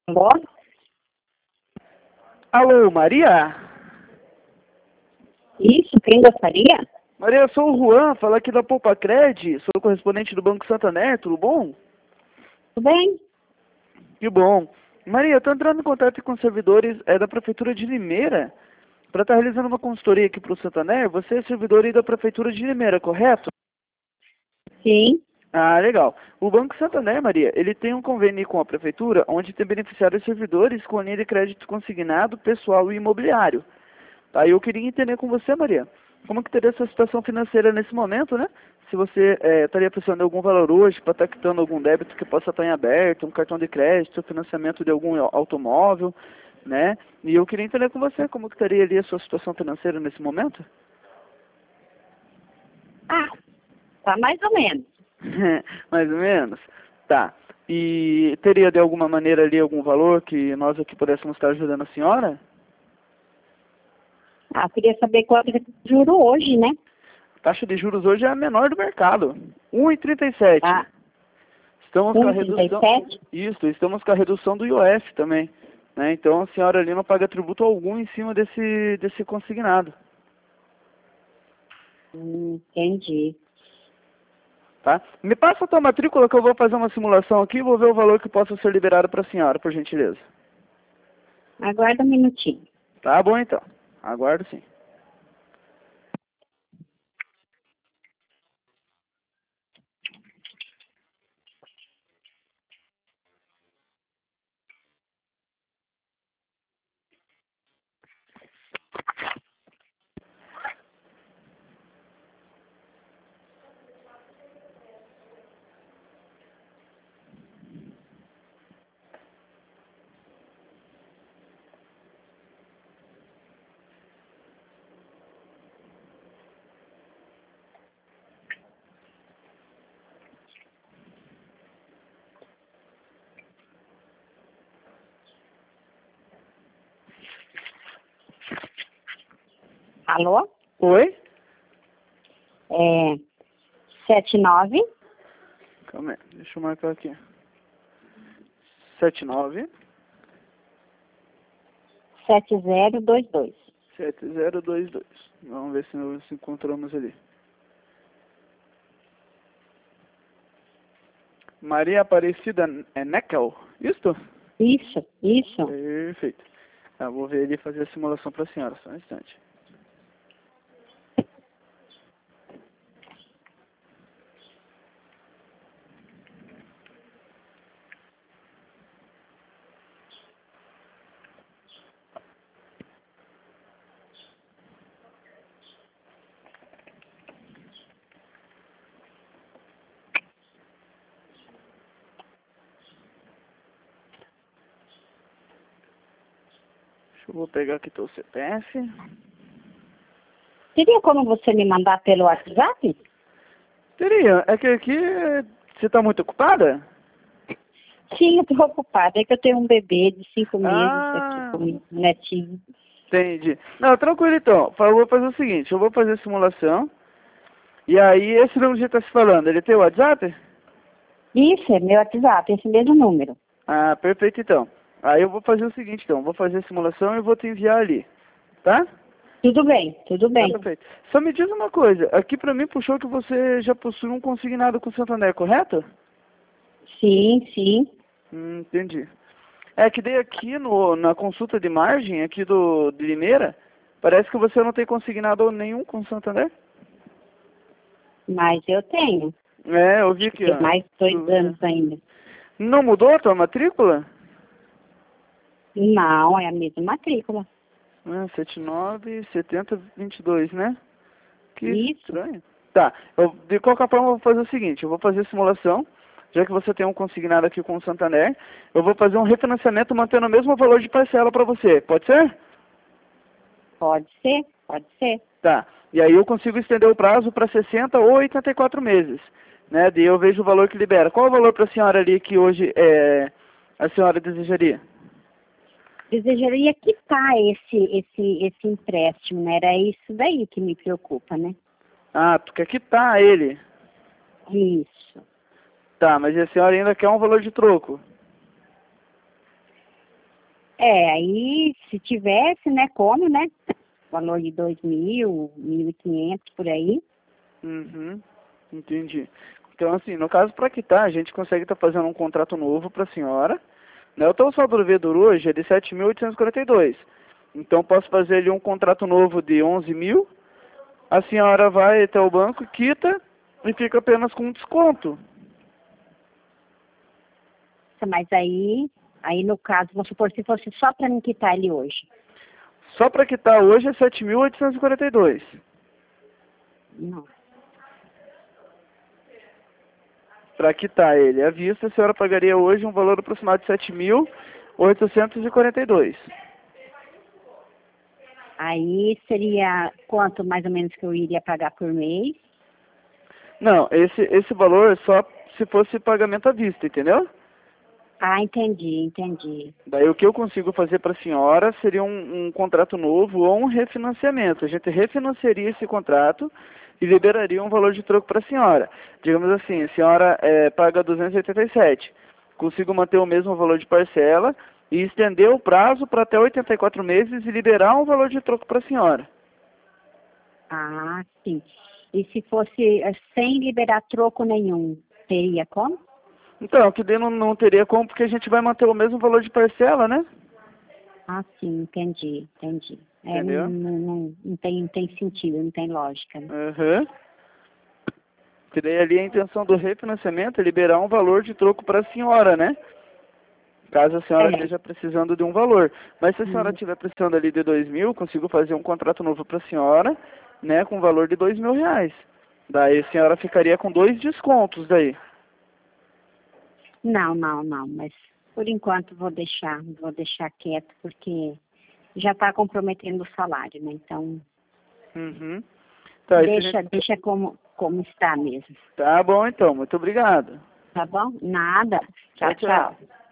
Alô? Alô, Maria? Isso, quem gostaria? Maria, eu sou o Juan, falo aqui da Poupacred, sou correspondente do Banco Santander, tudo bom? Tudo bem? Que bom. Maria, eu estou entrando em contato com os servidores da Prefeitura de Limeira para estar realizando uma consultoria aqui para o Santander. Você é servidor aí da Prefeitura de Limeira, correto? Sim. Ah, legal. O Banco Santander, Maria, ele tem um convênio com a Prefeitura onde tem beneficiado os servidores com a linha de crédito consignado, pessoal e imobiliário. Aí eu queria entender com você, Maria, como que teria a sua situação financeira nesse momento, né? Se você estaria precisando de algum valor hoje para estar quitando algum débito que possa estar em aberto, um cartão de crédito, financiamento de algum automóvel, né? E eu queria entender com você como que estaria ali a sua situação financeira nesse momento. Ah, tá mais ou menos. Mais ou menos? Tá. E teria de alguma maneira ali algum valor que nós aqui pudéssemos estar ajudando a senhora? Ah, queria saber qual é o juro hoje, né? A taxa de juros hoje é a menor do mercado, 1,37. Ah, Estamos com a redução, 1,37? isso, estamos com a redução do IOF também, né? Então a senhora ali não paga tributo algum em cima desse consignado, Entendi. tá? Me passa a tua matrícula que eu vou fazer uma simulação aqui e vou ver o valor que possa ser liberado para a senhora, por gentileza. Aguarda um minutinho. Tá bom então, aguardo sim. Alô? Oi? É 79 Calma aí, deixa eu marcar aqui. 79 7022. 7022. Vamos ver se nós encontramos ali. Maria Aparecida Neckel, isto? Isso. Perfeito. Eu vou ver ele fazer a simulação para a senhora, só um instante. Vou pegar aqui teu CPF. Teria como você me mandar pelo WhatsApp? Teria, é que aqui você está muito ocupada? Sim, eu tô ocupada. É que eu tenho um bebê de 5 meses aqui Ah, comigo, netinho. entendi. Não, tranquilo então. Eu vou fazer o seguinte, eu vou fazer a simulação. E aí, esse número que você está se falando, ele tem o WhatsApp? Isso, é meu WhatsApp, esse mesmo número. Ah, perfeito então. Aí eu vou fazer o seguinte então, vou fazer a simulação e vou te enviar ali, tá? Tudo bem, tudo Tá, bem. perfeito. Só me diz uma coisa, aqui pra mim puxou que você já possui um consignado com o Santander, correto? Sim. Entendi. É que daí aqui na consulta de margem, aqui de Limeira, parece que você não tem consignado nenhum com o Santander. Mas eu tenho. É, eu vi aqui, Tem ó. mais Deixa eu 2 ver. anos ainda. Não mudou a tua matrícula? Não, é a mesma matrícula. 797022, né? Que Isso. estranho. Tá, de qualquer forma eu vou fazer o seguinte, eu vou fazer a simulação, já que você tem um consignado aqui com o Santander, eu vou fazer um refinanciamento mantendo o mesmo valor de parcela para você, pode ser? Pode ser, pode ser. Tá, e aí eu consigo estender o prazo para 60 ou 84 meses, né? Daí eu vejo o valor que libera. Qual o valor para a senhora ali que hoje a senhora desejaria? Desejaria quitar esse empréstimo, né? Era isso daí que me preocupa, né? Ah, tu quer quitar ele. Isso. Tá, mas a senhora ainda quer um valor de troco. Aí se tivesse, né, como, né? Valor de 2.000, 1.500 por aí. Uhum, entendi. Então, assim, no caso, para quitar, a gente consegue estar fazendo um contrato novo para a senhora, né? O saldo do devedor hoje é de 7.842. Então, posso fazer ali um contrato novo de 11.000. A senhora vai até o banco, quita e fica apenas com um desconto. Mas aí no caso, vamos supor, se fosse só para mim quitar ele hoje. Só para quitar hoje é 7.842. Não. Para quitar ele à vista, a senhora pagaria hoje um valor aproximado de 7.842. Aí seria quanto mais ou menos que eu iria pagar por mês? Não, esse valor é só se fosse pagamento à vista, entendeu? Ah, entendi. Daí o que eu consigo fazer para a senhora seria um contrato novo ou um refinanciamento. A gente refinanciaria esse contrato e liberaria um valor de troco para a senhora. Digamos assim, a senhora paga 287. Consigo manter o mesmo valor de parcela e estender o prazo para até 84 meses e liberar um valor de troco para a senhora. Ah, sim. E se fosse sem liberar troco nenhum, teria como? Então, que daí não teria como, porque a gente vai manter o mesmo valor de parcela, né? Ah, sim, entendi. Entendeu? Não tem sentido, não tem lógica, né? Uhum. Que daí ali a intenção do refinanciamento é liberar um valor de troco para a senhora, né? Caso a senhora É. esteja precisando de um valor. Mas se a senhora Hum. estiver precisando ali de 2.000, consigo fazer um contrato novo para a senhora, né? Com valor de R$ 2.000. Daí a senhora ficaria com 2 descontos daí. Não, mas por enquanto vou deixar quieto, porque já está comprometendo o salário, né? Então, Uhum. Tá, deixa como está mesmo. tá bom então. Muito obrigado. Tá bom? Nada. Tchau, Tchau. tchau.